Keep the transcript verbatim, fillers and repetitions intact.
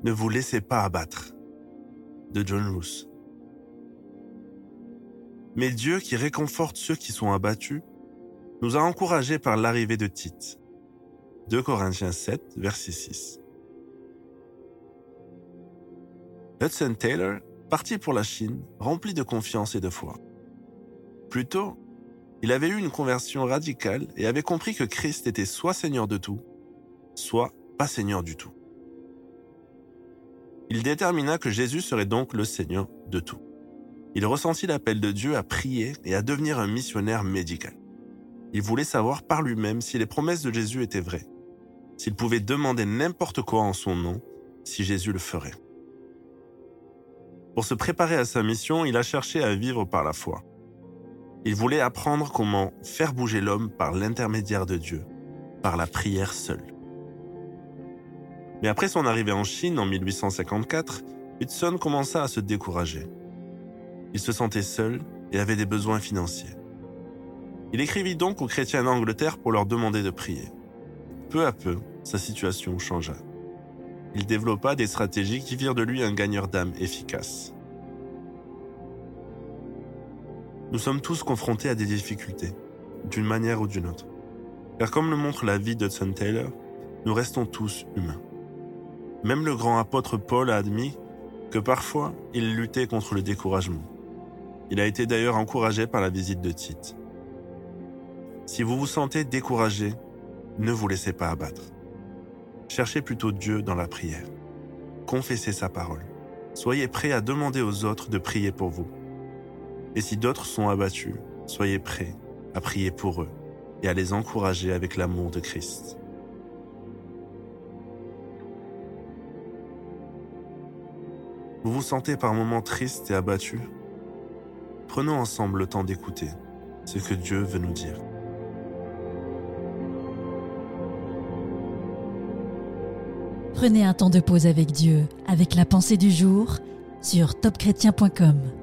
Ne vous laissez pas abattre. De John Roos. Mais Dieu, qui réconforte ceux qui sont abattus, nous a encouragés par l'arrivée de Tite. deux Corinthiens sept, verset six. Hudson Taylor partit pour la Chine, rempli de confiance et de foi. Plus tôt, il avait eu une conversion radicale et avait compris que Christ était soit Seigneur de tout, soit pas Seigneur du tout. Il détermina que Jésus serait donc le Seigneur de tout. Il ressentit l'appel de Dieu à prier et à devenir un missionnaire médical. Il voulait savoir par lui-même si les promesses de Jésus étaient vraies, s'il pouvait demander n'importe quoi en son nom, si Jésus le ferait. Pour se préparer à sa mission, il a cherché à vivre par la foi. Il voulait apprendre comment faire bouger l'homme par l'intermédiaire de Dieu, par la prière seule. Mais après son arrivée en Chine en mille huit cent cinquante-quatre, Hudson commença à se décourager. Il se sentait seul et avait des besoins financiers. Il écrivit donc aux chrétiens d'Angleterre pour leur demander de prier. Peu à peu, sa situation changea. Il développa des stratégies qui firent de lui un gagneur d'âme efficace. Nous sommes tous confrontés à des difficultés, d'une manière ou d'une autre. Car comme le montre la vie d'Hudson Taylor, nous restons tous humains. Même le grand apôtre Paul a admis que parfois, il luttait contre le découragement. Il a été d'ailleurs encouragé par la visite de Tite. Si vous vous sentez découragé, ne vous laissez pas abattre. Cherchez plutôt Dieu dans la prière. Confessez sa parole. Soyez prêts à demander aux autres de prier pour vous. Et si d'autres sont abattus, soyez prêts à prier pour eux et à les encourager avec l'amour de Christ. Vous vous sentez par moments triste et abattu? Prenons ensemble le temps d'écouter ce que Dieu veut nous dire. Prenez un temps de pause avec Dieu, avec la pensée du jour, sur top chrétien point com.